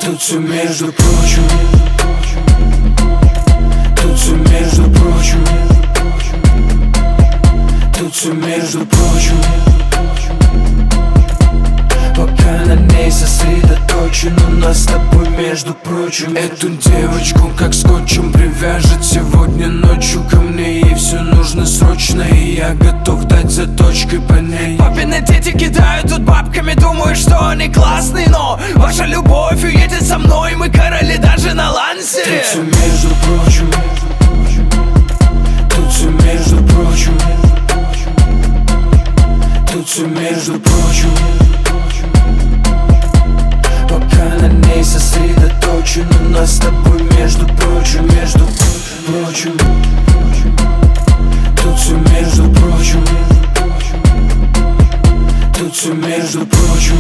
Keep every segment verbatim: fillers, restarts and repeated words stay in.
Тут все между прочим, тут все между прочим, тут все между прочим. Пока на ней сосредоточен, у нас с тобой между прочим. Эту девочку как скотчем привяжет сегодня ночью ко мне. Ей все нужно срочно, и я готов дать заточкой по ней. Папины дети кидают тут бабками, думаю, что они классные, но ваша любовь уедет со мной, мы короли даже на лансере. Тут все между прочим, тут все между прочим, тут все между прочим. Пока на ней сосредоточен, у нас с тобой между прочим, между прочим. Тут все между прочим, тут все между прочим.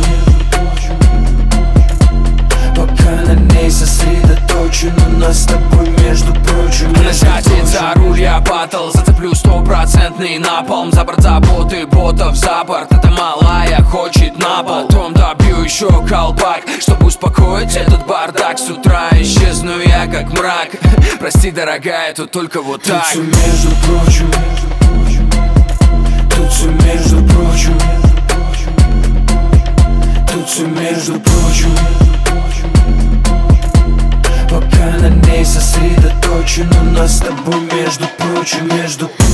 Пока на ней сосредоточен, у нас с тобой между прочим. Она сядет за руль, я батл, зацеплю стопроцентный напалм. За борт заботы ботов, за борт эта малая хочет на пол. Потом добью еще колпак, чтобы успокоить этот бардак. С утра исчезну я как мрак. Прости, дорогая, тут только вот так. Тут все между прочим, тут все между прочим, тут все между прочим. Пока на ней сосредоточен, у нас с тобой между прочим, между прочим.